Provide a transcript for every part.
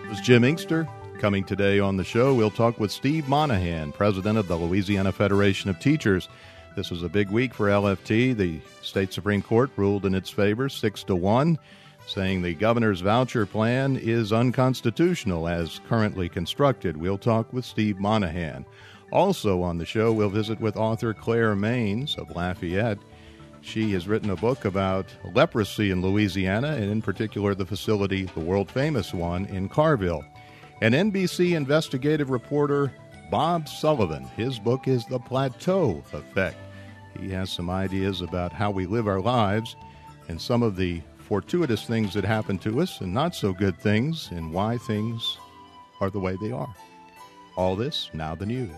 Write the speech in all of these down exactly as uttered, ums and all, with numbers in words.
This is Jim Inkster. Coming today on the show, we'll talk with Steve Monahan, president of the Louisiana Federation of Teachers. This was a big week for L F T. The state Supreme Court ruled in its favor, six to one, saying the governor's voucher plan is unconstitutional as currently constructed. We'll talk with Steve Monahan. Also on the show, we'll visit with author Claire Maines of Lafayette. She has written a book about leprosy in Louisiana, and in particular the facility, the world-famous one, in Carville. And N B C investigative reporter Bob Sullivan, his book is The Plateau Effect. He has some ideas about how we live our lives and some of the fortuitous things that happen to us and not so good things and why things are the way they are. All this, now the news.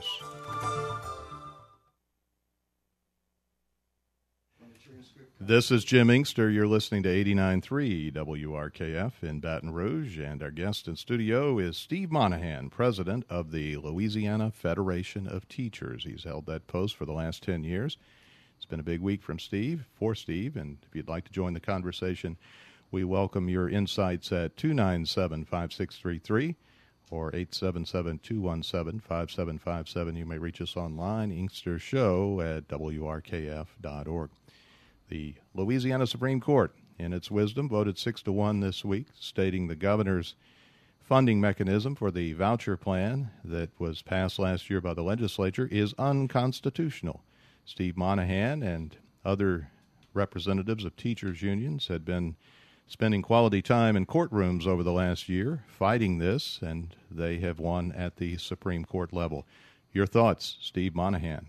This is Jim Inkster. You're listening to eighty-nine point three W R K F in Baton Rouge, and our guest in studio is Steve Monahan, president of the Louisiana Federation of Teachers. He's held that post for the last ten years. It's been a big week from Steve, for Steve, and if you'd like to join the conversation, we welcome your insights at two nine seven, five six three three or eight seven seven, two one seven, five seven five seven. You may reach us online, Inkster Show at W R K F dot org. The Louisiana Supreme Court, in its wisdom, voted six to one this week, stating the governor's funding mechanism for the voucher plan that was passed last year by the legislature is unconstitutional. Steve Monahan and other representatives of teachers' unions had been spending quality time in courtrooms over the last year fighting this, and they have won at the Supreme Court level. Your thoughts, Steve Monahan?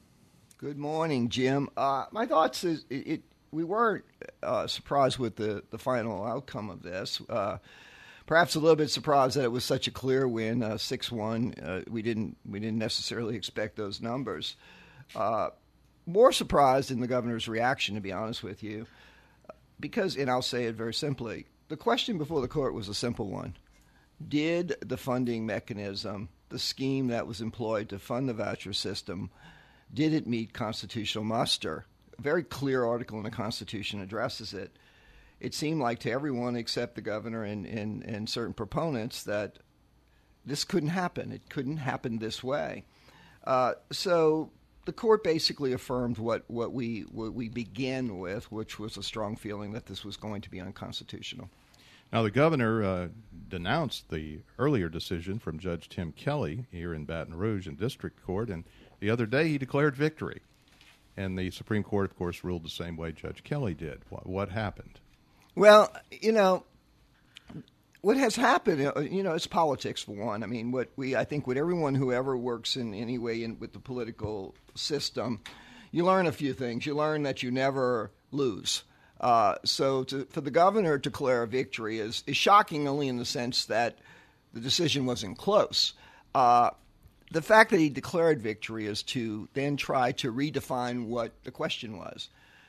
Good morning, Jim. Uh, my thoughts is it, it we weren't uh, surprised with the, the final outcome of this. Uh, perhaps a little bit surprised that it was such a clear win, uh, six one. Uh, we didn't we didn't necessarily expect those numbers. Uh, more surprised in the governor's reaction, to be honest with you, because, and I'll say it very simply, the question before the court was a simple one. Did the funding mechanism, the scheme that was employed to fund the voucher system, did it meet constitutional muster? A very clear article in the Constitution addresses it. It seemed like to everyone except the governor and, and, and certain proponents that this couldn't happen. It couldn't happen this way. Uh, so the court basically affirmed what, what we what we began with, which was a strong feeling that this was going to be unconstitutional. Now, the governor uh, denounced the earlier decision from Judge Tim Kelly here in Baton Rouge in District Court, and the other day he declared victory. And the Supreme Court, of course, ruled the same way Judge Kelly did. What, what happened? Well, you know, what has happened, you know, it's politics for one. I mean, what we, I think what everyone who ever works in any way in, with the political system, you learn a few things. You learn that you never lose. Uh, so to, for the governor to declare a victory is, is shocking only in the sense that the decision wasn't close. Uh, the fact that he declared victory is to then try to redefine what the question was.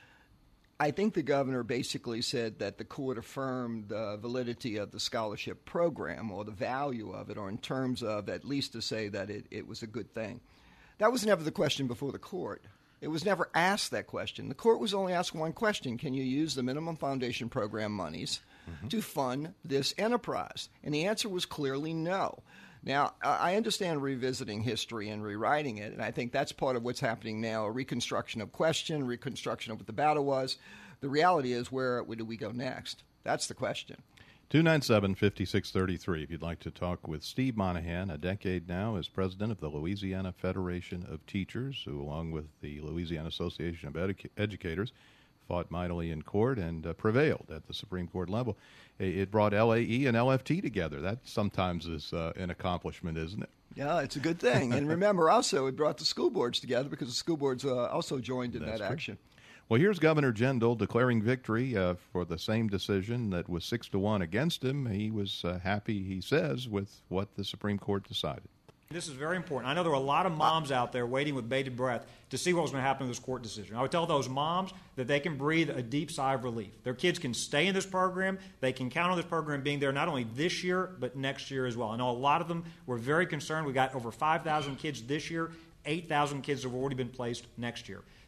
I think the governor basically said that the court affirmed the validity of the scholarship program or the value of it, or in terms of at least to say that it, it was a good thing. That was never the question before the court. It was never asked that question. The court was only asked one question: can you use the minimum foundation program monies mm-hmm. to fund this enterprise? And the answer was clearly no. Now, I understand revisiting history and rewriting it, and I think that's part of what's happening now, a reconstruction of question, reconstruction of what the battle was. The reality is, where, where do we go next? That's the question. two nine seven, five six three three if you'd like to talk with Steve Monahan, a decade now as president of the Louisiana Federation of Teachers, who, along with the Louisiana Association of Edu- Educators, fought mightily in court and uh, prevailed at the Supreme Court level. It brought L A E and L F T together. That sometimes is uh, an accomplishment, isn't it? Yeah, it's a good thing. And remember, also, it brought the school boards together because the school boards uh, also joined in That's that true. action. Well, here's Governor Jindal declaring victory uh, for the same decision that was six to one against him. He was uh, happy, he says, with what the Supreme Court decided. This is very important. I know there were a lot of moms out there waiting with bated breath to see what was going to happen with this court decision. I would tell those moms that they can breathe a deep sigh of relief. Their kids can stay in this program. They can count on this program being there not only this year, but next year as well. I know a lot of them were very concerned. We got over five thousand kids this year. eight thousand kids have already been placed next year.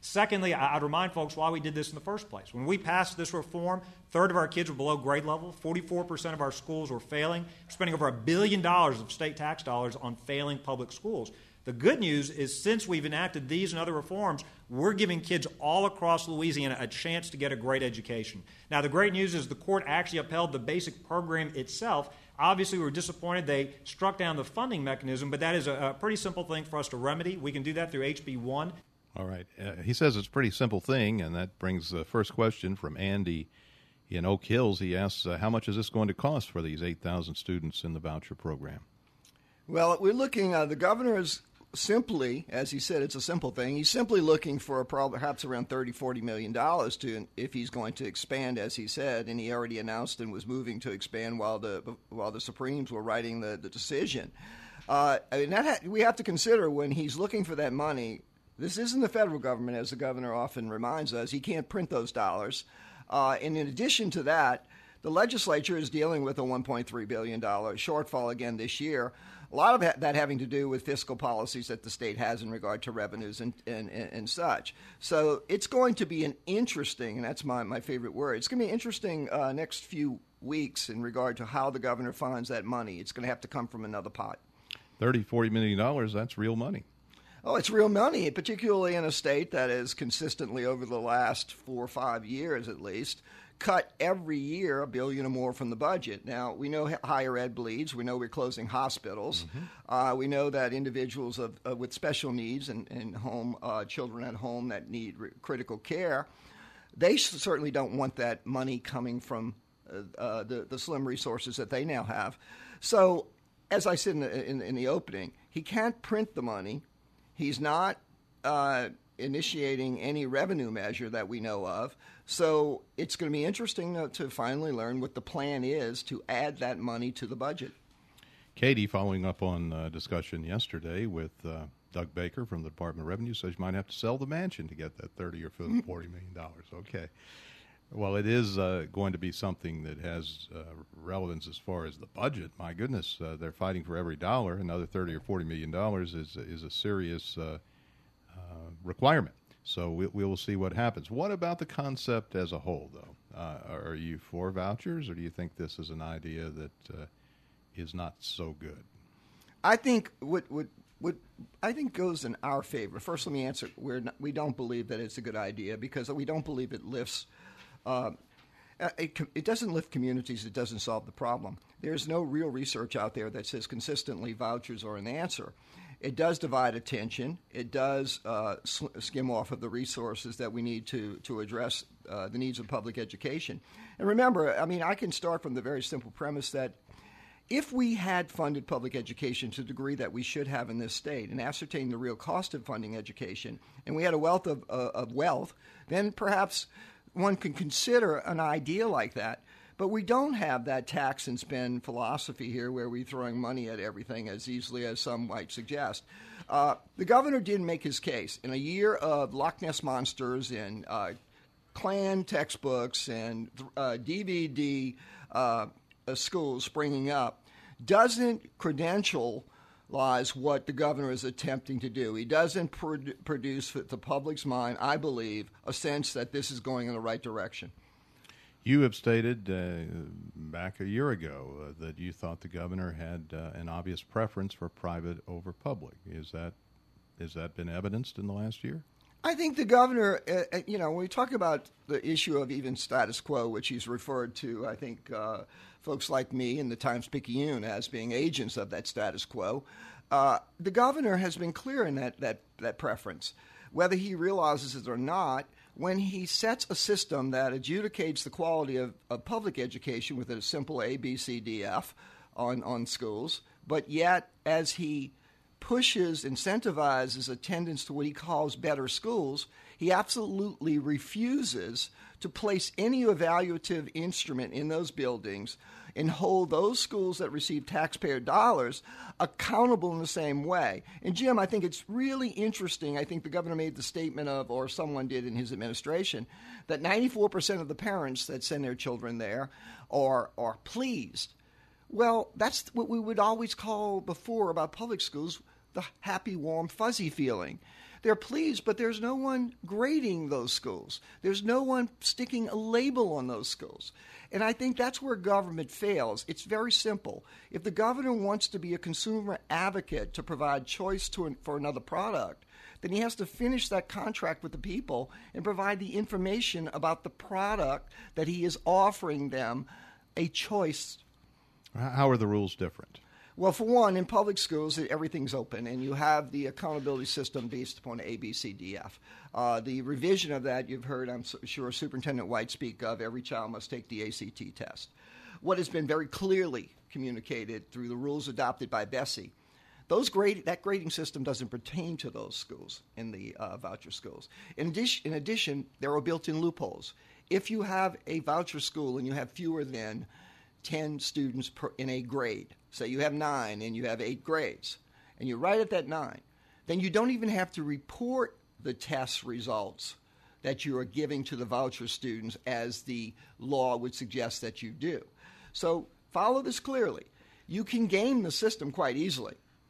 Secondly, I'd remind folks why we did this in the first place. When we passed this reform, a third of our kids were below grade level, forty-four percent of our schools were failing. We're spending over a billion dollars of state tax dollars on failing public schools. The good news is since we've enacted these and other reforms, we're giving kids all across Louisiana a chance to get a great education. Now, the great news is the court actually upheld the basic program itself. Obviously, we were disappointed they struck down the funding mechanism, but that is a, a pretty simple thing for us to remedy. We can do that through H B one. All right. Uh, he says it's a pretty simple thing, and that brings the first question from Andy in Oak Hills. He asks, uh, how much is this going to cost for these eight thousand students in the voucher program? Well, we're looking, uh, the governor is simply, as he said, it's a simple thing. He's simply looking for a problem, perhaps around thirty, forty million dollars to, if he's going to expand, as he said, and he already announced and was moving to expand while the while the Supremes were writing the, the decision. Uh, I mean, that ha- we have to consider when he's looking for that money. This isn't the federal government, as the governor often reminds us. He can't print those dollars. Uh, and in addition to that, the legislature is dealing with a one point three billion dollars shortfall again this year. A lot of that having to do with fiscal policies that the state has in regard to revenues and, and, and such. So it's going to be an interesting, and that's my, my favorite word, it's going to be an interesting uh, next few weeks in regard to how the governor finds that money. It's going to have to come from another pot. thirty, forty million dollars, that's real money. Oh, it's real money, particularly in a state that has consistently over the last four or five years at least cut every year a billion or more from the budget. Now, we know higher ed bleeds. We know we're closing hospitals. Mm-hmm. Uh, we know that individuals of, uh, with special needs and, and home uh, children at home that need re- critical care, they certainly don't want that money coming from uh, uh, the, the slim resources that they now have. So, as I said in the, in, in the opening, he can't print the money. He's not uh, initiating any revenue measure that we know of. So it's going to be interesting to, to finally learn what the plan is to add that money to the budget. Katie, following up on uh, discussion yesterday with uh, Doug Baker from the Department of Revenue, says you might have to sell the mansion to get that thirty or forty million dollars. Okay. Well, it is uh, going to be something that has uh, relevance as far as the budget. My goodness, uh, they're fighting for every dollar. Another thirty or forty million dollars is is a serious uh, uh, requirement. So we, we will see what happens. What about the concept as a whole, though? Uh, are you for vouchers, or do you think this is an idea that uh, is not so good? I think what what what I think goes in our favor. First, let me answer. We're not, we don't believe that it's a good idea because we don't believe it lifts. Uh, it, it doesn't lift communities. It doesn't solve the problem. There's no real research out there that says consistently vouchers are an answer. It does divide attention. It does uh, skim off of the resources that we need to to address uh, the needs of public education. And remember, I mean, I can start from the very simple premise that if we had funded public education to the degree that we should have in this state and ascertained the real cost of funding education, and we had a wealth of, uh, of wealth, then perhaps one can consider an idea like that. But we don't have that tax and spend philosophy here where we're throwing money at everything as easily as some might suggest. Uh, the governor did make his case. In a year of Loch Ness Monsters and uh, Klan textbooks and uh, D V D uh, uh, schools springing up, doesn't credentialize what the governor is attempting to do. He doesn't pro- produce, for the public's mind, I believe, a sense that this is going in the right direction. You have stated uh, back a year ago uh, that you thought the governor had uh, an obvious preference for private over public. Is that has that been evidenced in the last year? I think the governor, uh, you know, when we talk about the issue of even status quo, which he's referred to, I think uh, folks like me in the Times-Picayune as being agents of that status quo, uh, the governor has been clear in that, that, that preference. Whether he realizes it or not, when he sets a system that adjudicates the quality of, of public education with a simple A, B, C, D, F on, on schools, but yet as he pushes, incentivizes attendance to what he calls better schools, he absolutely refuses to place any evaluative instrument in those buildings and hold those schools that receive taxpayer dollars accountable in the same way. And, Jim, I think it's really interesting. I think the governor made the statement of, or someone did in his administration, that ninety-four percent of the parents that send their children there are, are pleased. Well, that's what we would always call before about public schools the happy, warm, fuzzy feeling. they're pleased, but there's no one grading those schools. There's no one sticking a label on those schools. And I think that's where government fails. It's very simple. If the governor wants to be a consumer advocate to provide choice to an, for another product, then he has to finish that contract with the people and provide the information about the product that he is offering them a choice. How are the rules different? Well, for one, in public schools, everything's open, and you have the accountability system based upon A, B, C, D, F. Uh, the revision of that, you've heard, I'm sure, Superintendent White speak of, every child must take the A C T test. What has been very clearly communicated through the rules adopted by Bessie, those grade, that grading system doesn't pertain to those schools in the uh, voucher schools. In addition, in addition, there are built-in loopholes. If you have a voucher school and you have fewer than ten students per, in a grade, say you have nine and you have eight grades, and you're right at that nine, then you don't even have to report the test results that you are giving to the voucher students as the law would suggest that you do. So follow this clearly. You can game the system quite easily.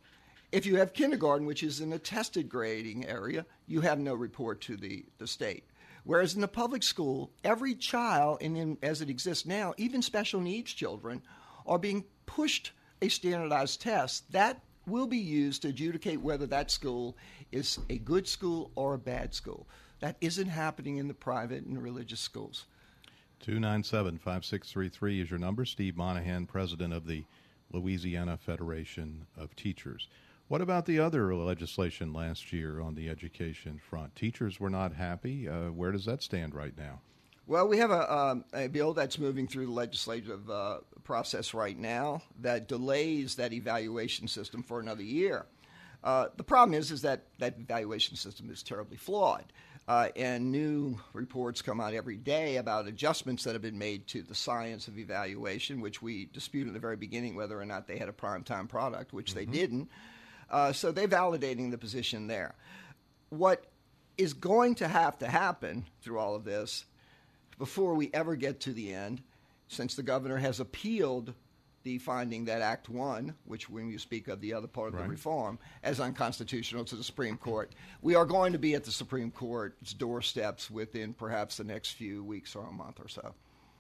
If you have kindergarten, which is in a tested grading area, you have no report to the, the state. Whereas in the public school, every child, and in, as it exists now, even special needs children, are being pushed a standardized test that will be used to adjudicate whether that school is a good school or a bad school. That isn't happening in the private and religious schools. two nine seven, five six three three is your number. Steve Monahan, president of the Louisiana Federation of Teachers. What about the other legislation last year on the education front? Teachers were not happy. Uh, where does that stand right now? Well, we have a, um, a bill that's moving through the legislative uh, process right now that delays that evaluation system for another year. Uh, the problem is, is that that evaluation system is terribly flawed, uh, and new reports come out every day about adjustments that have been made to the science of evaluation, which we disputed in the very beginning whether or not they had a primetime product, which mm-hmm. they didn't. Uh, so they're validating the position there. What is going to have to happen through all of this before we ever get to the end, since the governor has appealed the finding that Act One, which when you speak of the other part of right. the reform, as unconstitutional to the Supreme Court, we are going to be at the Supreme Court's doorsteps within perhaps the next few weeks or a month or so.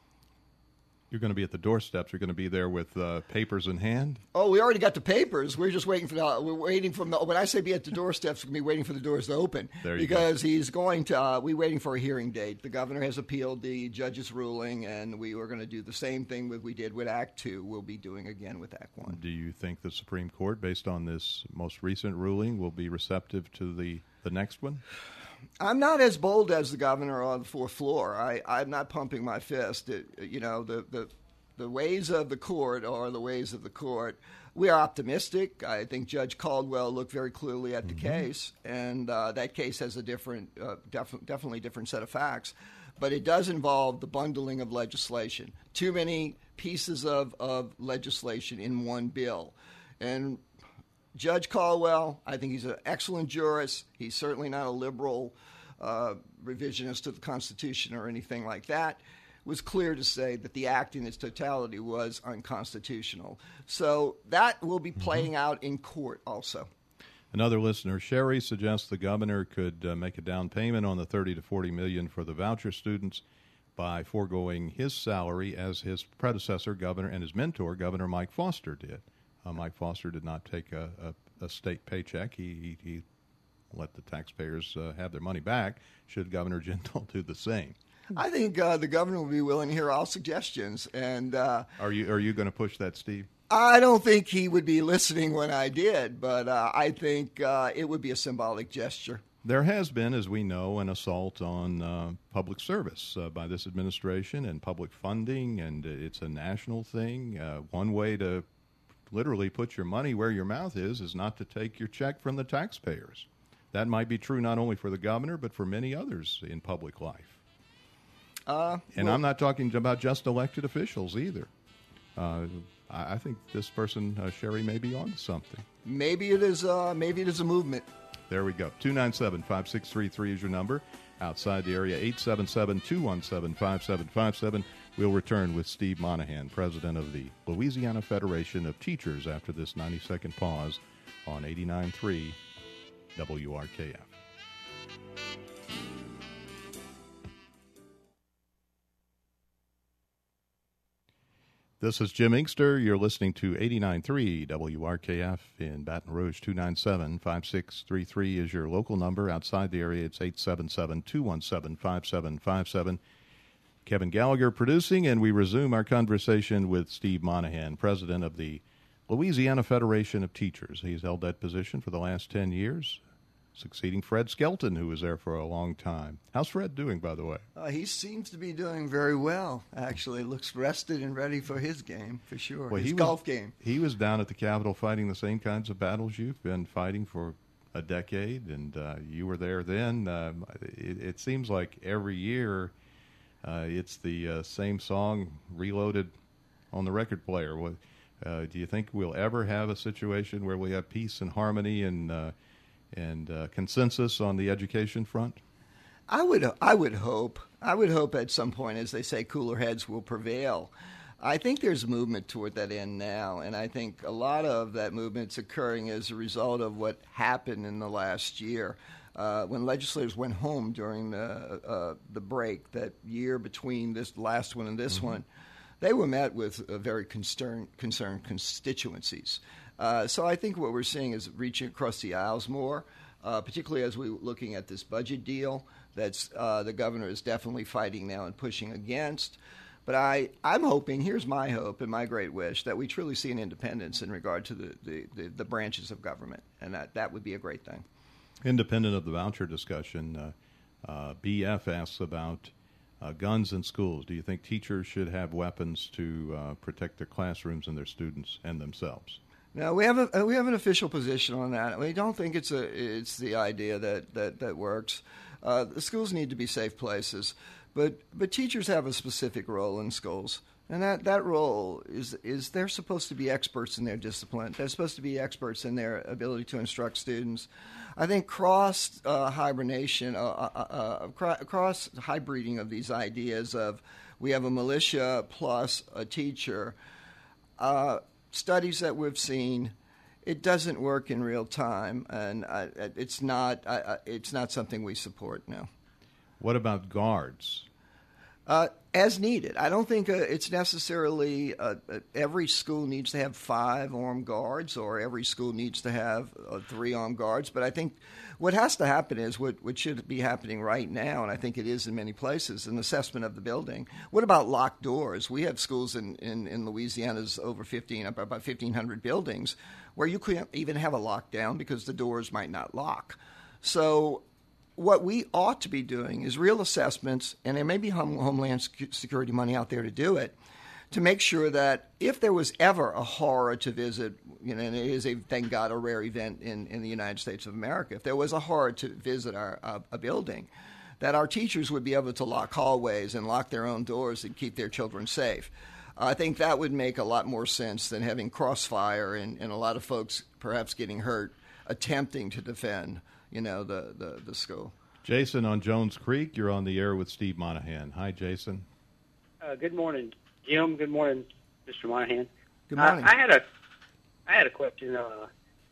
You're going to be at the doorsteps. You're going to be there with uh, papers in hand. Oh, we already got the papers. We're just waiting for the. We're waiting from the. When I say be at the doorsteps, we're going to be waiting for the doors to open. There you because go. he's going to. Uh, we're waiting for a hearing date. The governor has appealed the judge's ruling, and we are going to do the same thing that we did with Act Two. We'll be doing again with Act One. Do you think the Supreme Court, based on this most recent ruling, will be receptive to the the next one? I'm not as bold as the governor on the fourth floor. I, I'm not pumping my fist. It, you know the the. The ways of the court are the ways of the court. We are optimistic. I think Judge Caldwell looked very clearly at the mm-hmm. case, and uh, that case has a different, uh, def- definitely different set of facts. But it does involve the bundling of legislation. Too many pieces of, of legislation in one bill. And Judge Caldwell, I think he's an excellent jurist. He's certainly not a liberal uh, revisionist to the Constitution or anything like that. Was clear to say that the act in its totality was unconstitutional. So that will be playing mm-hmm. out in court also. Another listener, Sherry, suggests the governor could uh, make a down payment on the thirty to forty million for the voucher students by foregoing his salary as his predecessor, governor, and his mentor, Governor Mike Foster, did. Uh, Mike Foster did not take a, a, a state paycheck. He, he, he let the taxpayers uh, have their money back. Should Governor Jindal do the same? I think uh, the governor will be willing to hear all suggestions. And uh, are you are you going to push that, Steve? I don't think he would be listening when I did, but uh, I think uh, it would be a symbolic gesture. There has been, as we know, an assault on uh, public service uh, by this administration and public funding, and it's a national thing. Uh, one way to literally put your money where your mouth is is not to take your check from the taxpayers. That might be true not only for the governor, but for many others in public life. Uh, and well, I'm not talking about just elected officials either. Uh, I, I think this person, uh, Sherry, may be on to something. Maybe it is. Uh, maybe it is a movement. There we go. two nine seven, five six three three is your number. Outside the area, eight seven seven, two one seven, five seven five seven. We'll return with Steve Monahan, president of the Louisiana Federation of Teachers, after this ninety-second pause on eighty-nine point three W R K F. This is Jim Inkster. You're listening to eighty-nine point three W R K F in Baton Rouge. Two nine seven, five six three three is your local number. Outside the area, it's eight seven seven, two one seven, five seven five seven. Kevin Gallagher producing, and we resume our conversation with Steve Monahan, president of the Louisiana Federation of Teachers. He's held that position for the last ten years, succeeding Fred Skelton, who was there for a long time. How's Fred doing, by the way? Uh, he seems to be doing very well, actually. Looks rested and ready for his game, for sure, well, his he golf was, game. He was down at the Capitol fighting the same kinds of battles you've been fighting for a decade, and uh, you were there then. Uh, it, it seems like every year uh, it's the uh, same song reloaded on the record player. What, uh, do you think we'll ever have a situation where we have peace and harmony and uh, and uh, consensus on the education front? I would, I would hope. I would hope at some point, as they say, cooler heads will prevail. I think there's movement toward that end now, and I think a lot of that movement's occurring as a result of what happened in the last year. Uh, when legislators went home during the uh, the break, that year between this last one and this mm-hmm. one, they were met with uh, very concerned, concerned constituencies. Uh, so I think what we're seeing is reaching across the aisles more, uh, particularly as we're looking at this budget deal that's uh, the governor is definitely fighting now and pushing against. But I, I'm hoping, here's my hope and my great wish, that we truly see an independence in regard to the, the, the, the branches of government, and that, that would be a great thing. Independent of the voucher discussion, uh, uh, B F asks about uh, guns in schools. Do you think teachers should have weapons to uh, protect their classrooms and their students and themselves? No, we have a we have an official position on that. We don't think it's a it's the idea that that that works. Uh, the schools need to be safe places, but but teachers have a specific role in schools, and that, that role is is they're supposed to be experts in their discipline. They're supposed to be experts in their ability to instruct students. I think cross uh, hibernation, uh, uh, uh, cross hybriding of these ideas of we have a militia plus a teacher. Uh, Studies that we've seen, it doesn't work in real time, and I, it's not. I, it's not something we support now. What about guards? Uh, as needed. I don't think uh, it's necessarily uh, every school needs to have five armed guards, or every school needs to have uh, three armed guards. But I think what has to happen is what, what should be happening right now, and I think it is in many places, an assessment of the building. What about locked doors? We have schools in, in, in Louisiana's over fifteen, about fifteen hundred buildings, where you couldn't even have a lockdown because the doors might not lock. So what we ought to be doing is real assessments, and there may be home, Homeland Security money out there to do it, to make sure that if there was ever a horror to visit, you know, and it is, a, thank God, a rare event in, in the United States of America, if there was a horror to visit our uh, a building, that our teachers would be able to lock hallways and lock their own doors and keep their children safe. I think that would make a lot more sense than having crossfire and, and a lot of folks perhaps getting hurt attempting to defend you know, the, the, the school. Jason on Jones Creek, you're on the air with Steve Monahan. Hi, Jason. Uh, good morning, Jim. Good morning, Mister Monahan. Good morning. Uh, I had a, I had a question. Uh,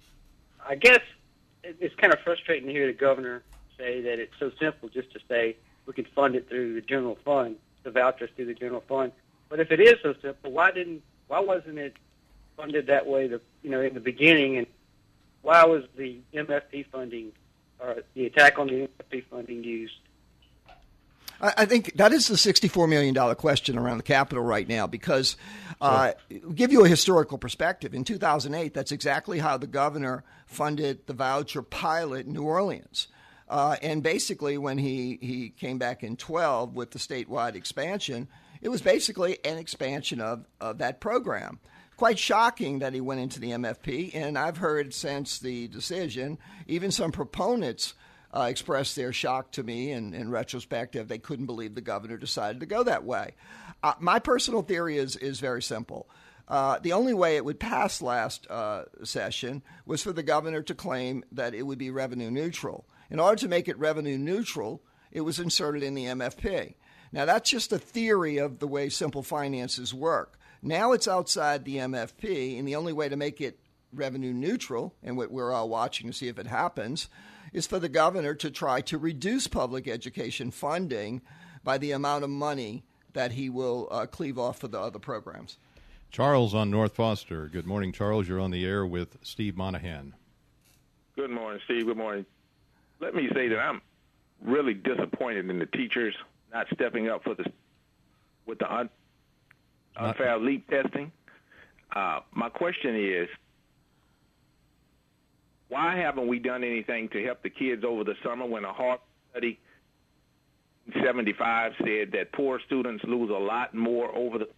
I guess it, it's kind of frustrating to hear the governor say that it's so simple just to say we can fund it through the general fund, the vouchers through the general fund. But if it is so simple, why didn't, why wasn't it funded that way? The, you know, in the beginning, and why was the M F P funding or the attack on the M F P funding used? I think that is the sixty-four million dollars question around the Capitol right now because, uh, give you a historical perspective, in two thousand eight, that's exactly how the governor funded the voucher pilot in New Orleans. Uh, and basically when he, he came back in twelve with the statewide expansion, it was basically an expansion of, of that program. Quite shocking that he went into the M F P, and I've heard since the decision, even some proponents uh, expressed their shock to me in, in retrospective. They couldn't believe the governor decided to go that way. Uh, my personal theory is, is very simple. Uh, the only way it would pass last uh, session was for the governor to claim that it would be revenue neutral. In order to make it revenue neutral, it was inserted in the M F P. Now, that's just a theory of the way simple finances work. Now it's outside the M F P, and the only way to make it revenue neutral, and what we're all watching to see if it happens, is for the governor to try to reduce public education funding by the amount of money that he will uh, cleave off for the other programs. Charles on North Foster. Good morning, Charles. You're on the air with Steve Monahan. Good morning, Steve. Good morning. Let me say that I'm really disappointed in the teachers not stepping up for the with the un, unfair LEAP testing. Uh, my question is, why haven't we done anything to help the kids over the summer when a Harvard study in seventy-five said that poor students lose a lot more over the...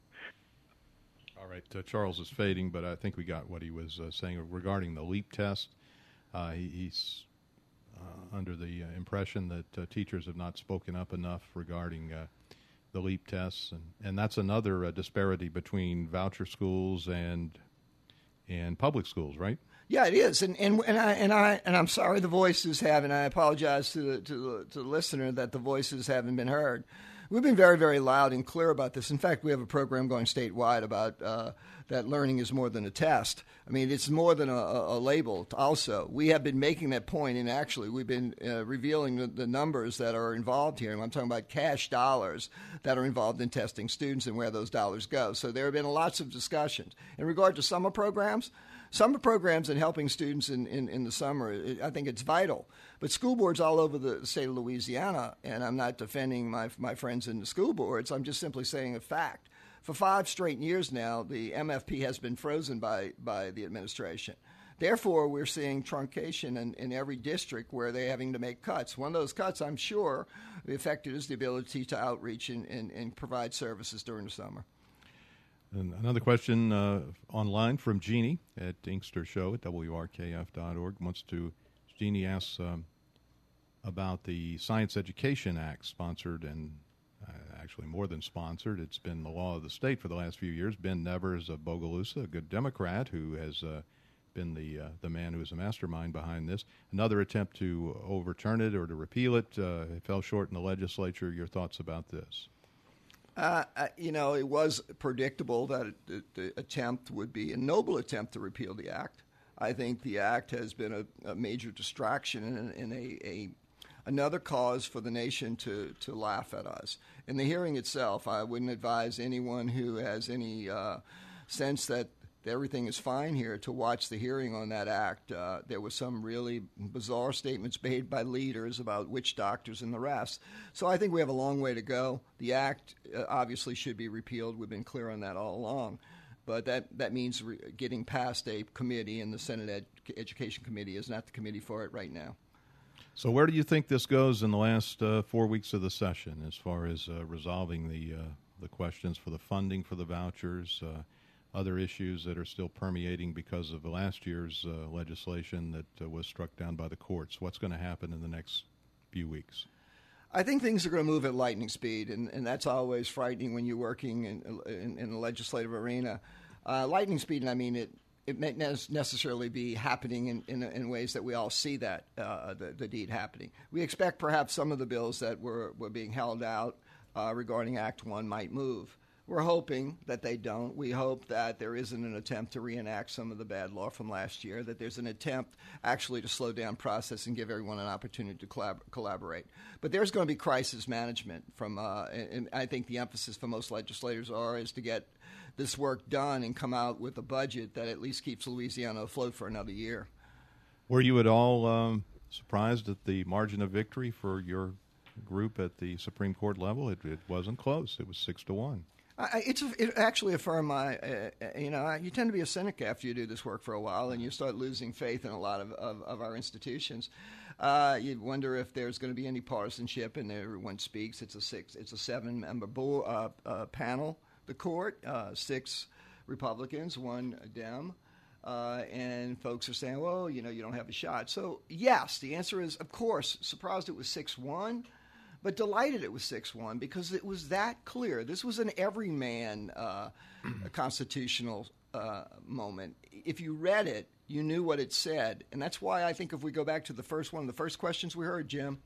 All right, uh, Charles is fading, but I think we got what he was uh, saying regarding the LEAP test. Uh, he, he's uh, under the uh, impression that uh, teachers have not spoken up enough regarding uh, the LEAP tests, and, and that's another uh, disparity between voucher schools and and public schools, right? Yeah, it is, and and and I and I and I'm sorry the voices have, and I apologize to the to the, to the listener that the voices haven't been heard. We've been very, very loud and clear about this. In fact, we have a program going statewide about uh, that learning is more than a test. I mean, it's more than a, a label also. We have been making that point, and actually we've been uh, revealing the, the numbers that are involved here. And I'm talking about cash dollars that are involved in testing students and where those dollars go. So there have been lots of discussions. In regard to summer programs, summer programs and helping students in, in, in the summer, I think it's vital. But school boards all over the state of Louisiana, and I'm not defending my my friends in the school boards, I'm just simply saying a fact. For five straight years now, the M F P has been frozen by, by the administration. Therefore, we're seeing truncation in, in every district where they're having to make cuts. One of those cuts, I'm sure, the affected is the ability to outreach and, and, and provide services during the summer. And another question uh, online from Jeannie at Inkster Show at W R K F dot org. Wants to, Jeannie asks um, about the Science Education Act, sponsored and uh, actually more than sponsored. It's been the law of the state for the last few years. Ben Nevers of Bogalusa, a good Democrat who has uh, been the uh, the man who is a mastermind behind this. Another attempt to overturn it or to repeal it. Uh, it fell short in the legislature. Your thoughts about this? Uh, you know, it was predictable that the, the attempt would be a noble attempt to repeal the act. I think the act has been a, a major distraction and, and a, a another cause for the nation to, to laugh at us. In the hearing itself, I wouldn't advise anyone who has any uh, sense that everything is fine here to watch the hearing on that act. Uh, there were some really bizarre statements made by leaders about witch doctors and the rest. So I think we have a long way to go. The act uh, obviously should be repealed. We've been clear on that all along. But that, that means re- getting past a committee, and the Senate Ed- Education Committee is not the committee for it right now. So where do you think this goes in the last uh, four weeks of the session as far as uh, resolving the uh, the questions for the funding for the vouchers, uh, other issues that are still permeating because of last year's uh, legislation that uh, was struck down by the courts? What's going to happen in the next few weeks? I think things are going to move at lightning speed, and, and that's always frightening when you're working in, in, in the legislative arena. Uh, lightning speed, and I mean it, it may not necessarily be happening in, in, in ways that we all see that, uh, the, the deed happening. We expect perhaps some of the bills that were, were being held out uh, regarding Act one might move. We're hoping that they don't. We hope that there isn't an attempt to reenact some of the bad law from last year, that there's an attempt actually to slow down process and give everyone an opportunity to collab- collaborate. But there's going to be crisis management from, uh, and I think the emphasis for most legislators are is to get this work done and come out with a budget that at least keeps Louisiana afloat for another year. Were you at all um, surprised at the margin of victory for your group at the Supreme Court level? It, it wasn't close. It was six to one. I, it's a, it actually affirmed my, uh, you know, you tend to be a cynic after you do this work for a while, and you start losing faith in a lot of, of, of our institutions. Uh, you wonder if there's going to be any partisanship, and everyone speaks. It's a six, it's a seven-member board, uh, uh, panel. The court, uh, six Republicans, one Dem, uh, and folks are saying, well, you know, you don't have a shot. So yes, the answer is, of course, surprised it was six one. But delighted it was six one because it was that clear. This was an everyman uh, constitutional uh, moment. If you read it, you knew what it said. And that's why I think if we go back to the first one of the first questions we heard, Jim,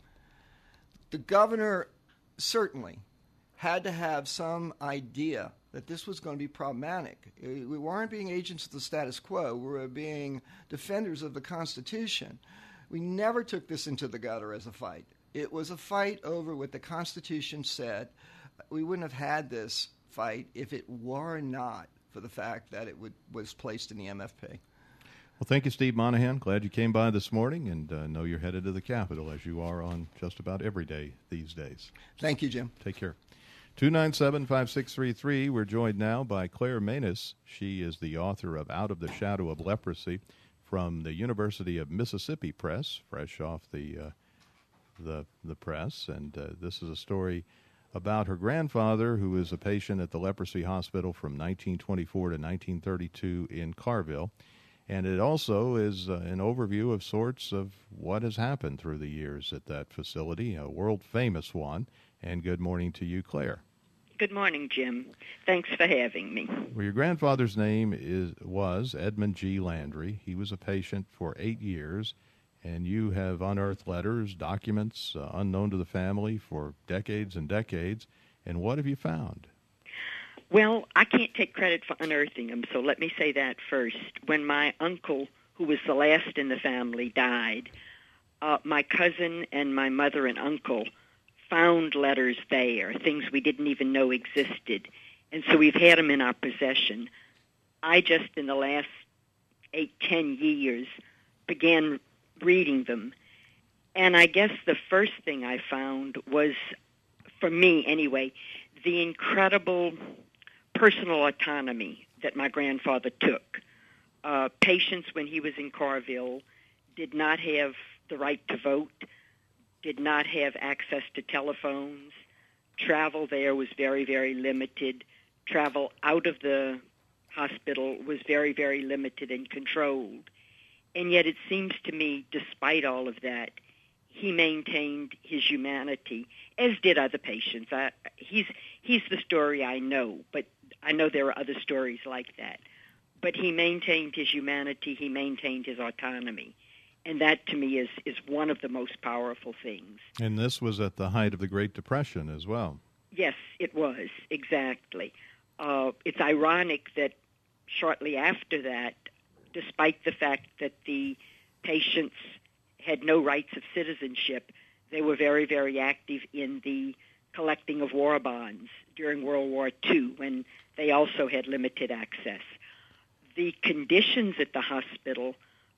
the governor certainly had to have some idea that this was going to be problematic. We weren't being agents of the status quo. We were being defenders of the Constitution. We never took this into the gutter as a fight. It was a fight over what the Constitution said. We wouldn't have had this fight if it were not for for the fact that it would, was placed in the M F P. Well, thank you, Steve Monahan. Glad you came by this morning, and uh, know you're headed to the Capitol, as you are on just about every day these days. Thank you, Jim. Take care. two nine seven, five six three three. We're joined now by Claire Manus. She is the author of Out of the Shadow of Leprosy from the University of Mississippi Press, fresh off the uh, the the press. And uh, this is a story about her grandfather, who is a patient at the Leprosy Hospital from nineteen twenty-four to nineteen thirty-two in Carville. And it also is uh, an overview of sorts of what has happened through the years at that facility, a world-famous one. And good morning to you, Claire. Good morning, Jim. Thanks for having me. Well, your grandfather's name is was Edmund G. Landry. He was a patient for eight years, and you have unearthed letters, documents uh, unknown to the family for decades and decades. And what have you found? Well, I can't take credit for unearthing them, so let me say that first. When my uncle, who was the last in the family, died, uh, my cousin and my mother and uncle found letters there, things we didn't even know existed. And so we've had them in our possession. I just, in the last eight, ten years, began reading them. And I guess the first thing I found was, for me anyway, the incredible personal autonomy that my grandfather took. Uh, patients, when he was in Carville, did not have the right to vote, did not have access to telephones. Travel there was very, very limited. Travel out of the hospital was very, very limited and controlled. And yet it seems to me, despite all of that, he maintained his humanity, as did other patients. I, he's he's the story I know, but I know there are other stories like that. But he maintained his humanity, he maintained his autonomy. And that, to me, is, is one of the most powerful things. And this was at the height of the Great Depression as well. Yes, it was, exactly. Uh, it's ironic that shortly after that, despite the fact that the patients had no rights of citizenship, they were very, very active in the collecting of war bonds during World War Two, when they also had limited access. The conditions at the hospital,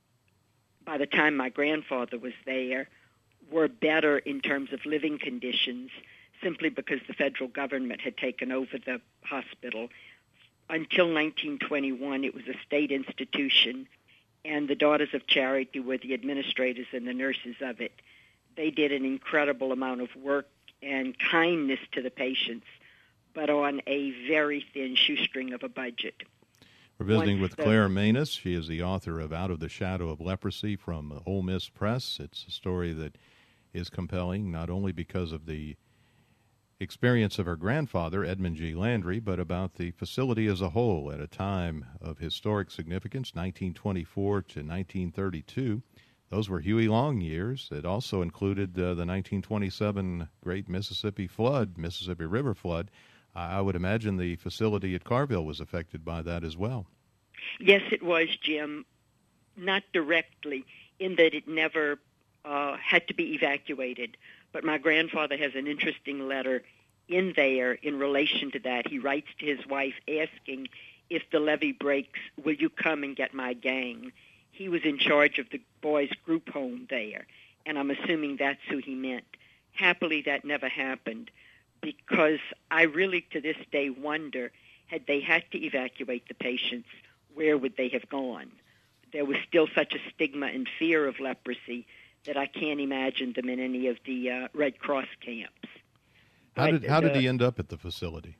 by the time my grandfather was there, were better in terms of living conditions, simply because the federal government had taken over the hospital. Until nineteen twenty-one, it was a state institution, and the Daughters of Charity were the administrators and the nurses of it. They did an incredible amount of work and kindness to the patients, but on a very thin shoestring of a budget. We're visiting Once with the, Claire Manus. She is the author of Out of the Shadow of Leprosy from Ole Miss Press. It's a story that is compelling, not only because of the experience of her grandfather, Edmund G. Landry, but about the facility as a whole at a time of historic significance, nineteen twenty-four to nineteen thirty-two. Those were Huey Long years. It also included uh, the nineteen twenty-seven Great Mississippi Flood, Mississippi River Flood. I would imagine the facility at Carville was affected by that as well. Yes, it was, Jim. Not directly, in that it never uh, had to be evacuated. But my grandfather has an interesting letter in there in relation to that. He writes to his wife asking, if the levee breaks, will you come and get my gang? He was in charge of the boys' group home there, and I'm assuming that's who he meant. Happily, that never happened, because I really, to this day, wonder, had they had to evacuate the patients, where would they have gone? There was still such a stigma and fear of leprosy that I can't imagine them in any of the uh, Red Cross camps. How But did how did the, he end up at the facility?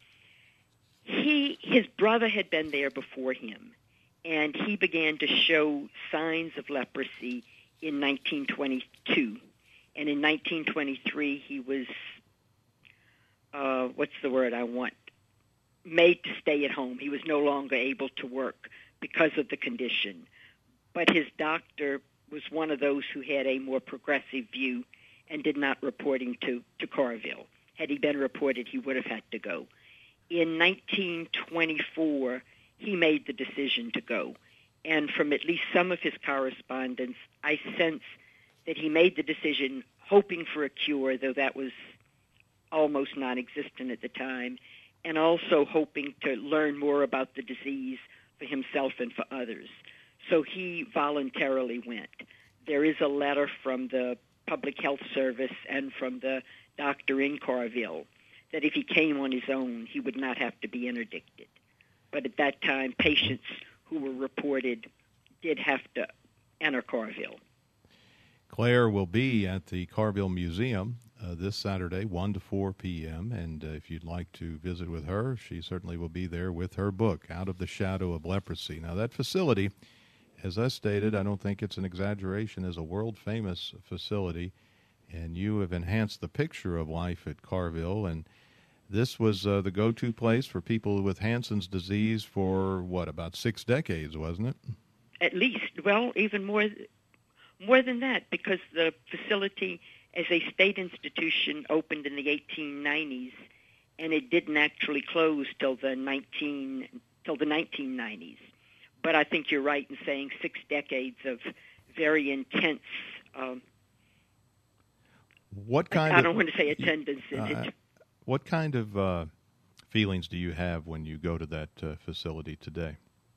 He his brother had been there before him, and he began to show signs of leprosy in nineteen twenty-two. And in nineteen twenty-three, he was, uh, what's the word I want, made to stay at home. He was no longer able to work because of the condition. But his doctor was one of those who had a more progressive view and did not report him to, to Carville. Had he been reported, he would have had to go. In nineteen twenty-four, he made the decision to go. And from at least some of his correspondence, I sense that he made the decision hoping for a cure, though that was almost non-existent at the time, and also hoping to learn more about the disease for himself and for others. So he voluntarily went. There is a letter from the Public Health Service and from the doctor in Carville that if he came on his own, he would not have to be interdicted. But at that time, patients who were reported did have to enter Carville. Claire will be at the Carville Museum uh, this Saturday, one to four p.m., and uh, if you'd like to visit with her, she certainly will be there with her book, Out of the Shadow of Leprosy. Now, that facility, as I stated, I don't think it's an exaggeration, is a world-famous facility, and you have enhanced the picture of life at Carville, and this was uh, the go-to place for people with Hansen's disease for, what, about six decades, wasn't it? At least, well, even more more than that, because the facility as a state institution opened in the eighteen nineties, and it didn't actually close till the nineteen till the nineteen nineties. But I think you're right in saying six decades of very intense. Um, what kind? I, I of, don't want to say attendance. Uh, it, what kind of uh, feelings do you have when you go to that uh, facility today?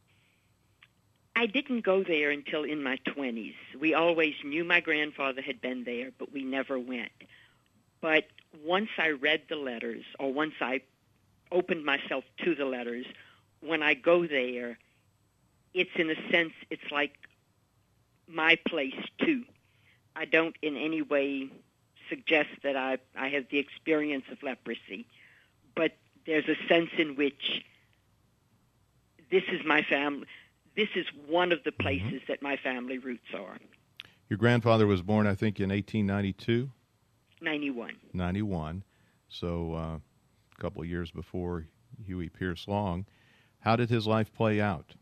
I didn't go there until in my twenties. We always knew my grandfather had been there, but we never went. But once I read the letters, or once I opened myself to the letters, when I go there, it's in a sense, it's like my place too. I don't in any way suggest that I, I have the experience of leprosy, but there's a sense in which this is my family. This is one of the places mm-hmm. that my family roots are. Your grandfather was born, I think, in eighteen ninety-two? ninety-one. ninety-one. So uh, a couple of years before Huey Pierce Long. How did his life play out?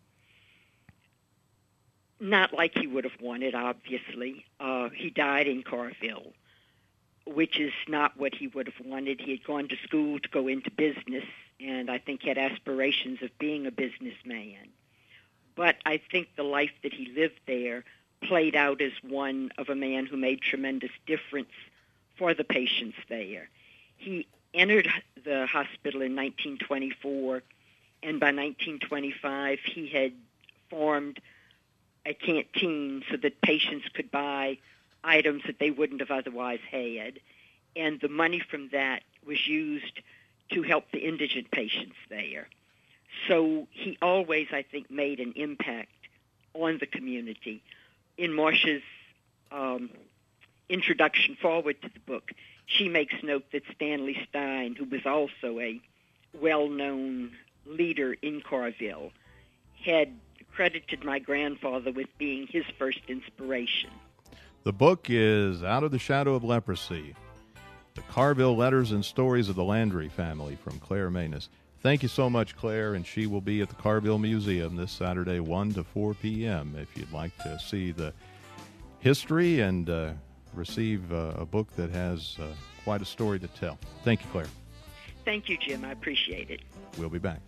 Not like he would have wanted, obviously. Uh, he died in Carville, which is not what he would have wanted. He had gone to school to go into business, and I think had aspirations of being a businessman. But I think the life that he lived there played out as one of a man who made tremendous difference for the patients there. He entered the hospital in nineteen twenty-four, and by nineteen twenty-five he had formed a canteen so that patients could buy items that they wouldn't have otherwise had. And the money from that was used to help the indigent patients there. So he always, I think, made an impact on the community. In Marcia's um, introduction forward to the book, she makes note that Stanley Stein, who was also a well-known leader in Carville, had credited my grandfather with being his first inspiration. The book is Out of the Shadow of Leprosy, The Carville Letters and Stories of the Landry Family, from Claire Manus. Thank you so much, Claire, and she will be at the Carville Museum this Saturday, one to four p.m., if you'd like to see the history and uh, receive uh, a book that has uh, quite a story to tell. Thank you, Claire. Thank you, Jim. I appreciate it. We'll be back.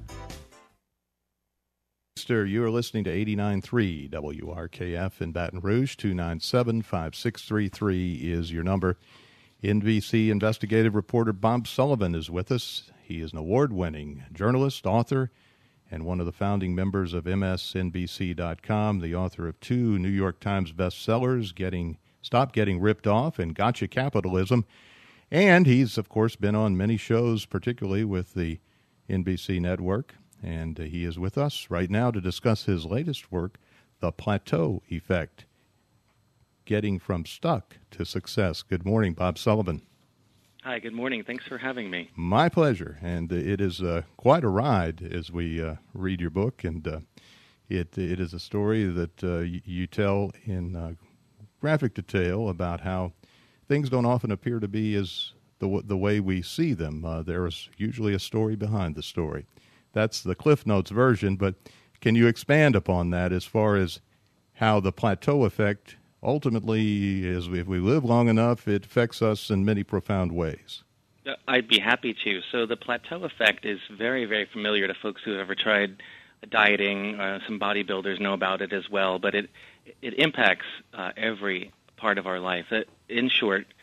You are listening to eighty-nine point three W R K F in Baton Rouge. two nine seven, five six three three is your number. N B C investigative reporter Bob Sullivan is with us. He is an award-winning journalist, author, and one of the founding members of M S N B C dot com, the author of two New York Times bestsellers, Getting Stop Getting Ripped Off and Gotcha Capitalism. And he's, of course, been on many shows, particularly with the N B C network. And uh, he is with us right now to discuss his latest work, The Plateau Effect, Getting from Stuck to Success. Good morning, Bob Sullivan. Hi, good morning. Thanks for having me. My pleasure. And uh, it is uh, quite a ride as we uh, read your book. And uh, it it is a story that uh, y- you tell in uh, graphic detail about how things don't often appear to be as the, w- the way we see them. Uh, there is usually a story behind the story. That's the Cliff Notes version, but can you expand upon that as far as how the plateau effect ultimately, as we, if we live long enough, it affects us in many profound ways? I'd be happy to. So the plateau effect is very, very familiar to folks who have ever tried dieting. Uh, some bodybuilders know about it as well, but it it impacts uh, every part of our life. In short,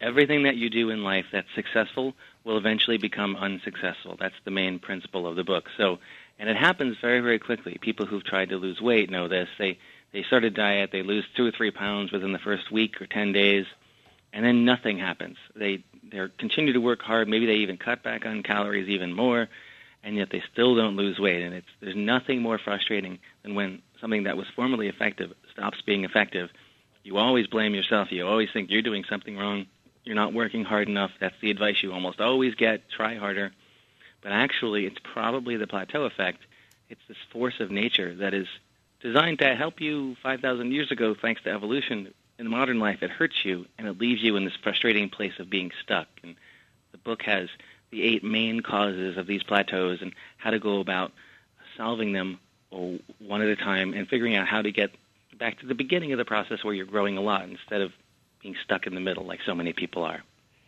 everything that you do in life that's successful will eventually become unsuccessful. That's the main principle of the book. So, and it happens very, very quickly. People who've tried to lose weight know this. They they start a diet, they lose two or three pounds within the first week or ten days, and then nothing happens. They they continue to work hard. Maybe they even cut back on calories even more, and yet they still don't lose weight. And it's there's nothing more frustrating than when something that was formerly effective stops being effective. You always blame yourself. You always think you're doing something wrong. You're not working hard enough. That's the advice you almost always get. Try harder. But actually, it's probably the plateau effect. It's this force of nature that is designed to help you five thousand years ago, thanks to evolution. In modern life, it hurts you, and it leaves you in this frustrating place of being stuck. And the book has the eight main causes of these plateaus and how to go about solving them one at a time and figuring out how to get back to the beginning of the process where you're growing a lot instead of being stuck in the middle like so many people are.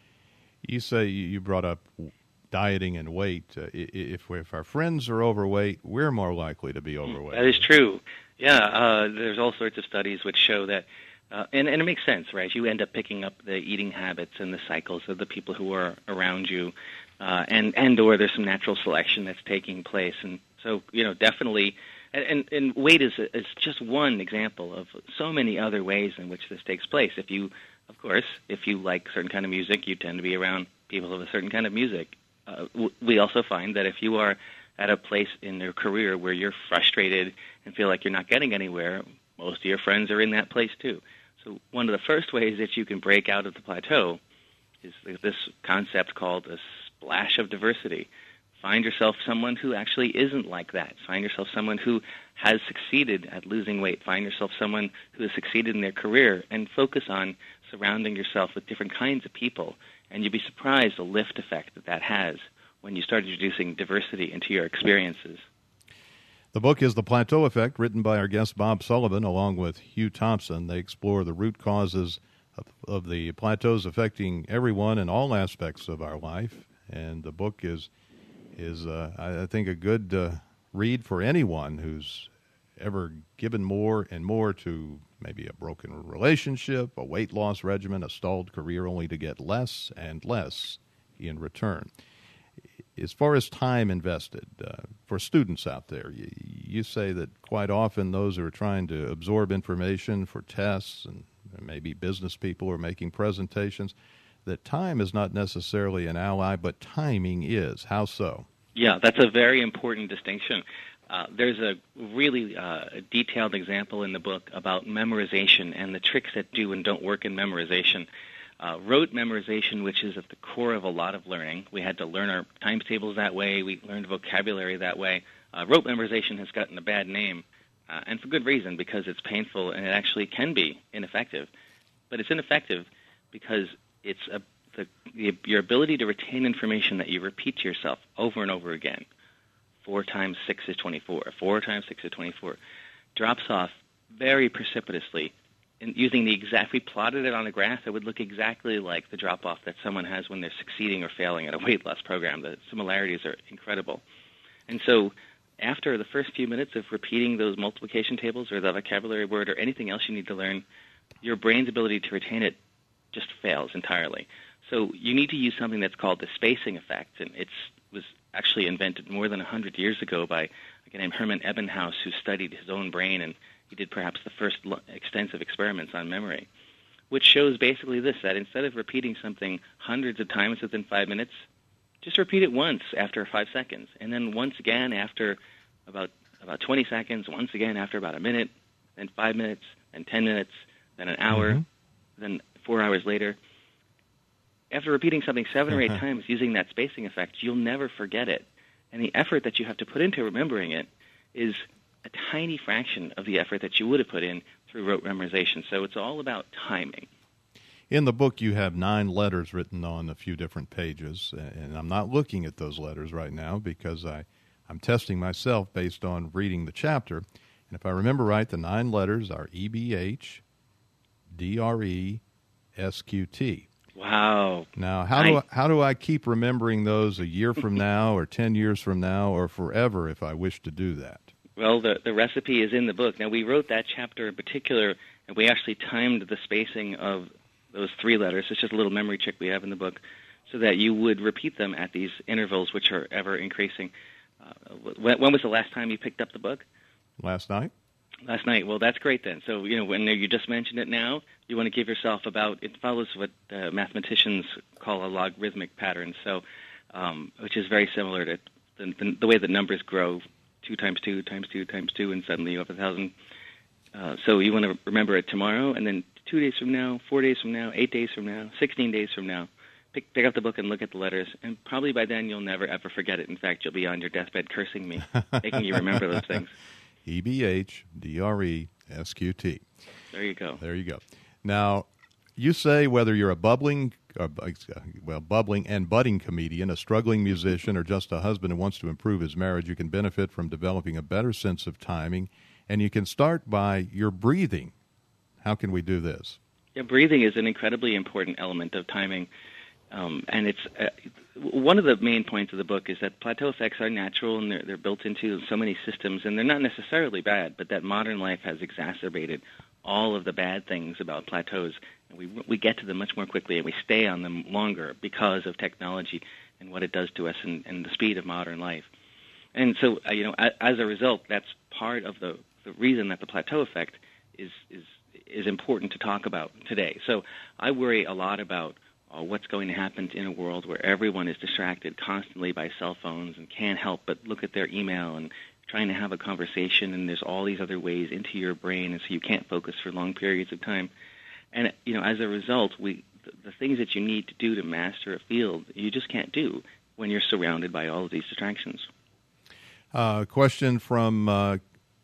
You say you brought up dieting and weight. Uh, if, if our friends are overweight, we're more likely to be overweight. That is true. Yeah, uh, there's all sorts of studies which show that, uh, and, and it makes sense, right? You end up picking up the eating habits and the cycles of the people who are around you, uh, and, and or there's some natural selection that's taking place. And so, you know, definitely, and, and, and weight is, is just one example of so many other ways in which this takes place. If you, of course, if you like certain kind of music, you tend to be around people of a certain kind of music. Uh, we also find that if you are at a place in your career where you're frustrated and feel like you're not getting anywhere, most of your friends are in that place too. So one of the first ways that you can break out of the plateau is this concept called a splash of diversity. Find yourself someone who actually isn't like that. Find yourself someone who has succeeded at losing weight. Find yourself someone who has succeeded in their career, and focus on surrounding yourself with different kinds of people. And you'd be surprised the lift effect that that has when you start introducing diversity into your experiences. The book is The Plateau Effect, written by our guest Bob Sullivan along with Hugh Thompson. They explore the root causes of, of the plateaus affecting everyone in all aspects of our life. And the book is, is uh, I think, a good uh, read for anyone who's ever given more and more to maybe a broken relationship, a weight loss regimen, a stalled career, only to get less and less in return. As far as time invested, uh, for students out there, you, you say that quite often those who are trying to absorb information for tests and maybe business people who are making presentations, that time is not necessarily an ally, but timing is. How so? Yeah, that's a very important distinction. Uh, there's a really uh, detailed example in the book about memorization and the tricks that do and don't work in memorization. Uh, rote memorization, which is at the core of a lot of learning. We had to learn our times tables that way. We learned vocabulary that way. Uh, rote memorization has gotten a bad name, uh, and for good reason, because it's painful and it actually can be ineffective. But it's ineffective because it's a, the, the, your ability to retain information that you repeat to yourself over and over again. Four times six is twenty-four. Four times six is twenty-four. Drops off very precipitously. And using the exact, if we plotted it on a graph, it would look exactly like the drop-off that someone has when they're succeeding or failing at a weight loss program. The similarities are incredible. And so after the first few minutes of repeating those multiplication tables or the vocabulary word or anything else you need to learn, your brain's ability to retain it just fails entirely. So you need to use something that's called the spacing effect, and it was actually invented more than one hundred years ago by a guy named Hermann Ebbinghaus, who studied his own brain, and he did perhaps the first extensive experiments on memory, which shows basically this, that instead of repeating something hundreds of times within five minutes, just repeat it once after five seconds, and then once again after about about twenty seconds, once again after about a minute, then five minutes, then ten minutes, then an hour, mm-hmm. then four hours later. After repeating something seven or eight times using that spacing effect, you'll never forget it. And the effort that you have to put into remembering it is a tiny fraction of the effort that you would have put in through rote memorization. So it's all about timing. In the book, you have nine letters written on a few different pages, and I'm not looking at those letters right now because I, I'm testing myself based on reading the chapter. And if I remember right, the nine letters are E B H, D R E, S Q T. Wow. Now, how do I, how do I keep remembering those a year from now or ten years from now or forever if I wish to do that? Well, the, the recipe is in the book. Now, we wrote that chapter in particular, and we actually timed the spacing of those three letters. It's just a little memory trick we have in the book, so that you would repeat them at these intervals, which are ever increasing. Uh, when, when was the last time you picked up the book? Last night. Last night. Well, that's great then. So, you know, when you just mentioned it now, you want to give yourself about, it follows what uh, mathematicians call a logarithmic pattern, so um, which is very similar to the, the, the way that numbers grow, two times two times two times two, and suddenly you have a thousand. Uh, so you want to remember it tomorrow, and then two days from now, four days from now, eight days from now, sixteen days from now. Pick, pick up the book and look at the letters, and probably by then you'll never, ever forget it. In fact, you'll be on your deathbed cursing me, making you remember those things. E B H D R E S Q T. There you go. There you go. Now, you say whether you're a bubbling, uh, well, bubbling and budding comedian, a struggling musician, or just a husband who wants to improve his marriage, you can benefit from developing a better sense of timing, and you can start by your breathing. How can we do this? Yeah, breathing is an incredibly important element of timing. Um, and it's uh, one of the main points of the book is that plateau effects are natural, and they're, they're built into so many systems, and they're not necessarily bad, but that modern life has exacerbated all of the bad things about plateaus. And we we get to them much more quickly, and we stay on them longer because of technology and what it does to us and, and the speed of modern life. And so, uh, you know, as, as a result, that's part of the, the reason that the plateau effect is is is important to talk about today. So I worry a lot about Uh, what's going to happen in a world where everyone is distracted constantly by cell phones and can't help but look at their email and trying to have a conversation, and there's all these other ways into your brain, and so you can't focus for long periods of time. And, you know, as a result, we the, the things that you need to do to master a field, you just can't do when you're surrounded by all of these distractions. Uh, question from uh,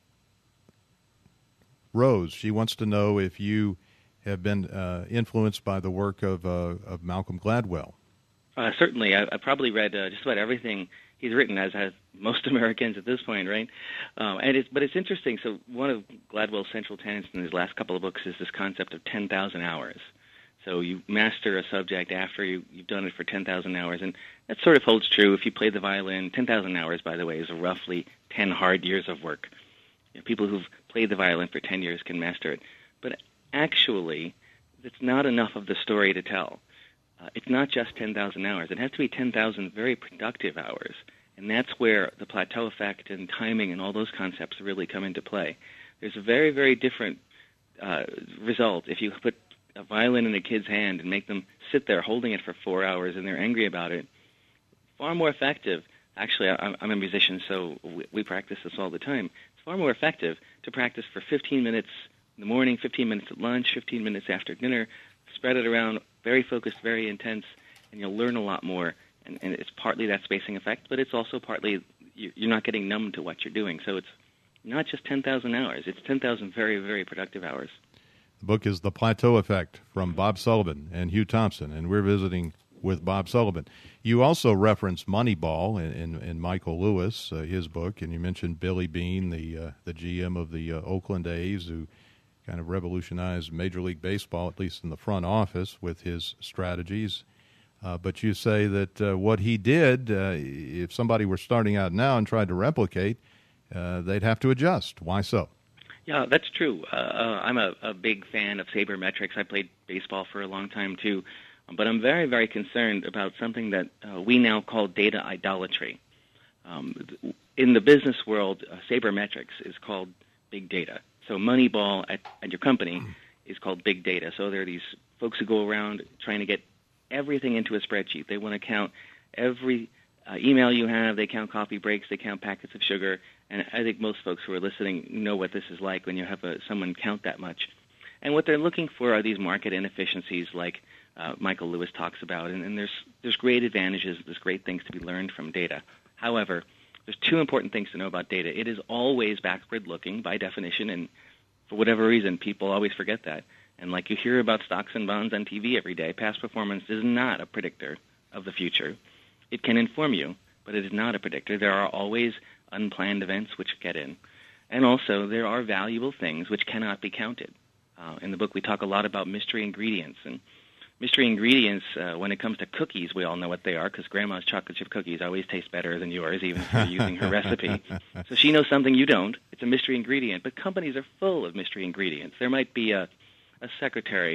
Rose. She wants to know if you have been uh, influenced by the work of, uh, of Malcolm Gladwell. Uh, certainly. I, I probably read uh, just about everything he's written, as has most Americans at this point, right? Um, and it's, but it's interesting. So one of Gladwell's central tenets in his last couple of books is this concept of ten thousand hours. So you master a subject after you, you've done it for ten thousand hours, and that sort of holds true. If you play the violin, ten thousand hours, by the way, is roughly ten hard years of work. You know, people who've played the violin for ten years can master it. But actually, it's not enough of the story to tell. Uh, it's not just ten thousand hours. It has to be ten thousand very productive hours, and that's where the plateau effect and timing and all those concepts really come into play. There's a very, very different uh, result if you put a violin in a kid's hand and make them sit there holding it for four hours and they're angry about it. Far more effective. Actually, I, I'm a musician, so we, we practice this all the time. It's far more effective to practice for fifteen minutes in the morning, fifteen minutes at lunch, fifteen minutes after dinner, spread it around, very focused, very intense, and you'll learn a lot more. And, and it's partly that spacing effect, but it's also partly you're not getting numb to what you're doing. So it's not just ten thousand hours. It's ten thousand very, very productive hours. The book is The Plateau Effect from Bob Sullivan and Hugh Thompson, and we're visiting with Bob Sullivan. You also referenced Moneyball in, in, in Michael Lewis, uh, his book, and you mentioned Billy Beane, the uh, the G M of the uh, Oakland A's, who kind of revolutionized Major League Baseball, at least in the front office, with his strategies. Uh, but you say that uh, what he did, uh, if somebody were starting out now and tried to replicate, uh, they'd have to adjust. Why so? Yeah, that's true. Uh, uh, I'm a, a big fan of sabermetrics. I played baseball for a long time, too. But I'm very, very concerned about something that uh, we now call data idolatry. Um, in the business world, uh, sabermetrics is called big data. So Moneyball at, at your company is called big data. So there are these folks who go around trying to get everything into a spreadsheet. They want to count every uh, email you have. They count coffee breaks. They count packets of sugar. And I think most folks who are listening know what this is like when you have a, someone count that much. And what they're looking for are these market inefficiencies like uh, Michael Lewis talks about. And, and there's there's great advantages. There's great things to be learned from data. However, there's two important things to know about data. It is always backward-looking by definition, and for whatever reason, people always forget that. And like you hear about stocks and bonds on T V every day, past performance is not a predictor of the future. It can inform you, but it is not a predictor. There are always unplanned events which get in. And also, there are valuable things which cannot be counted. Uh, in the book, we talk a lot about mystery ingredients. And mystery ingredients, uh, when it comes to cookies, we all know what they are, because Grandma's chocolate chip cookies always taste better than yours, even if you're using her recipe. So she knows something you don't. It's a mystery ingredient. But companies are full of mystery ingredients. There might be a, a secretary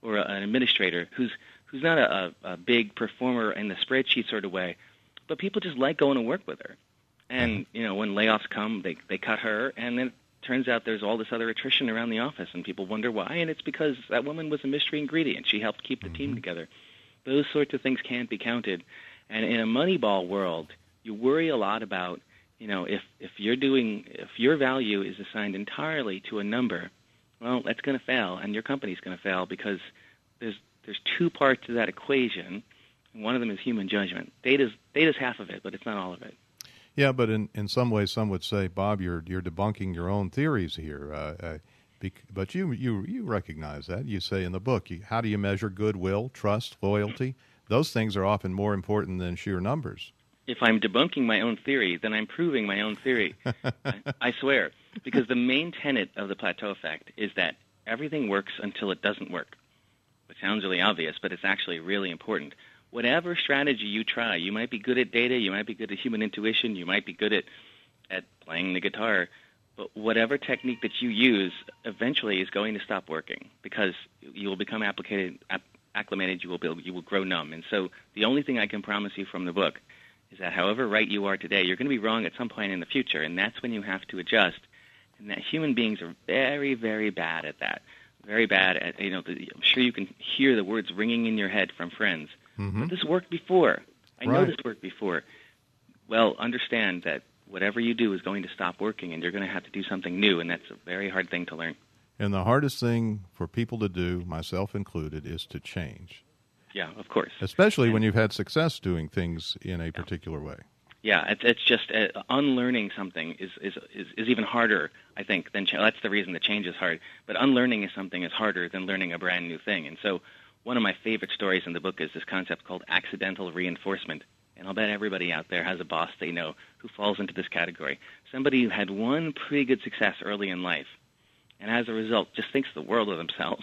or an administrator who's who's not a, a big performer in the spreadsheet sort of way, but people just like going to work with her. And, you know, when layoffs come, they they cut her, and then it turns out there's all this other attrition around the office, and people wonder why, and it's because that woman was a mystery ingredient. She helped keep the mm-hmm. team together. Those sorts of things can't be counted. And in a Moneyball world, you worry a lot about, you know, if, if you're doing, if your value is assigned entirely to a number, well, that's going to fail, and your company's going to fail because there's there's two parts to that equation, and one of them is human judgment. Data's data's half of it, but it's not all of it. Yeah, but in, in some ways, some would say, Bob, you're you're debunking your own theories here. Uh, uh, bec- but you, you you recognize that. You say in the book, you, how do you measure goodwill, trust, loyalty? Those things are often more important than sheer numbers. If I'm debunking my own theory, then I'm proving my own theory. I, I swear. Because the main tenet of the plateau effect is that everything works until it doesn't work. Which sounds really obvious, but it's actually really important. Whatever strategy you try, you might be good at data, you might be good at human intuition, you might be good at, at playing the guitar, but whatever technique that you use eventually is going to stop working because you will become applicated, acclimated, you will, be, you will grow numb. And so the only thing I can promise you from the book is that however right you are today, you're going to be wrong at some point in the future, and that's when you have to adjust. And that human beings are very, very bad at that. Very bad at, you know, the, I'm sure you can hear the words ringing in your head from friends. Mm-hmm. But this worked before. I right. know this worked before. Well, understand that whatever you do is going to stop working, and you're going to have to do something new, and that's a very hard thing to learn. And the hardest thing for people to do, myself included, is to change. Yeah, of course. Especially and, when you've had success doing things in a yeah. particular way. Yeah, it's, it's just uh, unlearning something is, is is is even harder, I think, than ch- that's the reason that change is hard. But unlearning is something is harder than learning a brand new thing. And so one of my favorite stories in the book is this concept called accidental reinforcement. And I'll bet everybody out there has a boss they know who falls into this category. Somebody who had one pretty good success early in life, and as a result just thinks the world of themselves.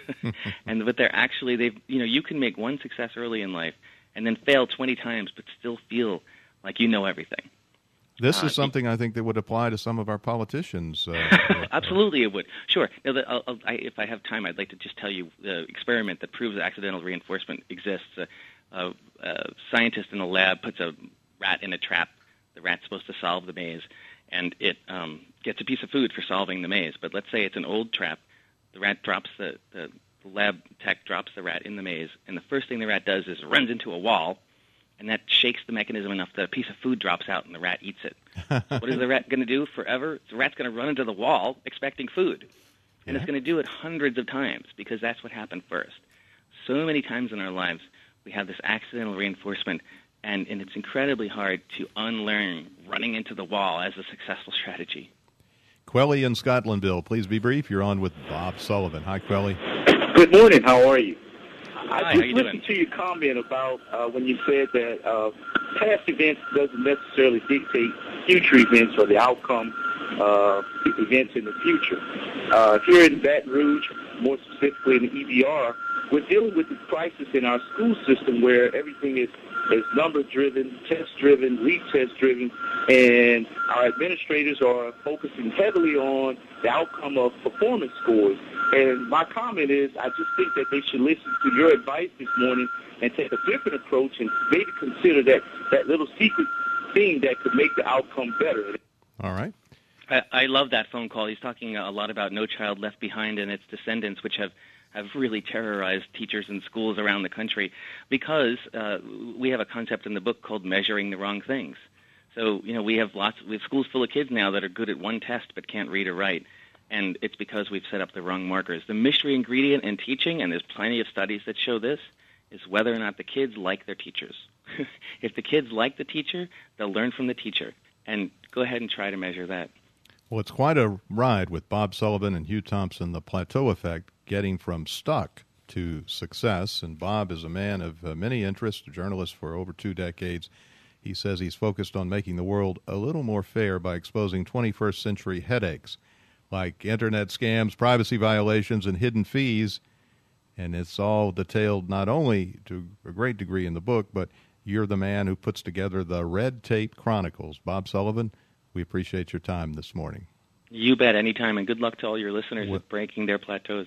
And but they're actually, they've, you know, you can make one success early in life and then fail twenty times but still feel like you know everything. This uh, is something I think that would apply to some of our politicians. Uh, Absolutely, it would. Sure. Now, the, I'll, I'll, I, if I have time, I'd like to just tell you the experiment that proves accidental reinforcement exists. A, a, a scientist in a lab puts a rat in a trap. The rat's supposed to solve the maze, and it um, gets a piece of food for solving the maze. But let's say it's an old trap. The rat drops the, the, the lab tech drops the rat in the maze, and the first thing the rat does is runs into a wall. And that shakes the mechanism enough that a piece of food drops out and the rat eats it. What is the rat going to do forever? The rat's going to run into the wall expecting food. And yeah. it's going to do it hundreds of times because that's what happened first. So many times in our lives we have this accidental reinforcement, and, and it's incredibly hard to unlearn running into the wall as a successful strategy. Quelly in Scotlandville, please be brief. You're on with Bob Sullivan. Hi, Quelly. Good morning. How are you? Hi, I just listened to your comment about uh, when you said that uh, past events doesn't necessarily dictate future events or the outcome of uh, events in the future. Uh, here in Baton Rouge, more specifically in the E B R, we're dealing with this crisis in our school system where everything is, is number-driven, test-driven, retest-driven, and our administrators are focusing heavily on the outcome of performance scores. And my comment is, I just think that they should listen to your advice this morning and take a different approach and maybe consider that, that little secret thing that could make the outcome better. All right. I, I love that phone call. He's talking a lot about No Child Left Behind and its descendants, which have, have really terrorized teachers and schools around the country because uh, we have a concept in the book called measuring the wrong things. So, you know, we have lots we have schools full of kids now that are good at one test but can't read or write. And it's because we've set up the wrong markers. The mystery ingredient in teaching, and there's plenty of studies that show this, is whether or not the kids like their teachers. If the kids like the teacher, they'll learn from the teacher. And go ahead and try to measure that. Well, it's quite a ride with Bob Sullivan and Hugh Thompson, The Plateau Effect, getting from stuck to success. And Bob is a man of uh, many interests, a journalist for over two decades. He says he's focused on making the world a little more fair by exposing twenty-first century headaches like internet scams, privacy violations, and hidden fees. And it's all detailed not only to a great degree in the book, but you're the man who puts together the Red Tape Chronicles. Bob Sullivan, we appreciate your time this morning. You bet, anytime, and good luck to all your listeners with breaking their plateaus.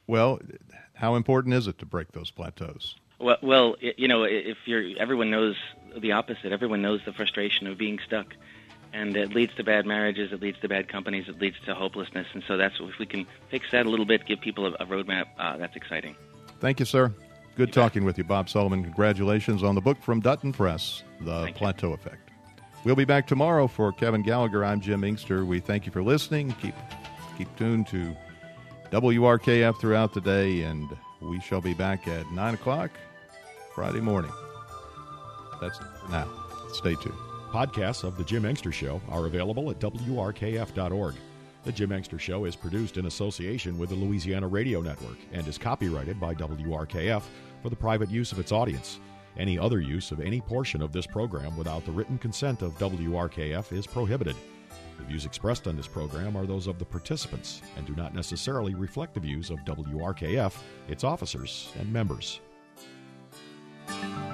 Well, how important is it to break those plateaus? Well, well, you know, if you're, everyone knows the opposite. Everyone knows the frustration of being stuck, and it leads to bad marriages. It leads to bad companies. It leads to hopelessness. And so that's if we can fix that a little bit, give people a, a roadmap. Uh, that's exciting. Thank you, sir. Good talking with you, Bob Sullivan. Congratulations on the book from Dutton Press, The Thank Plateau you. Effect. We'll be back tomorrow. For Kevin Gallagher, I'm Jim Inkster. We thank you for listening. Keep keep tuned to W R K F throughout the day, and we shall be back at nine o'clock Friday morning. That's it for now. Stay tuned. Podcasts of The Jim Inkster Show are available at W R K F dot org. The Jim Inkster Show is produced in association with the Louisiana Radio Network and is copyrighted by W R K F for the private use of its audience. Any other use of any portion of this program without the written consent of W R K F is prohibited. The views expressed on this program are those of the participants and do not necessarily reflect the views of W R K F, its officers, and members.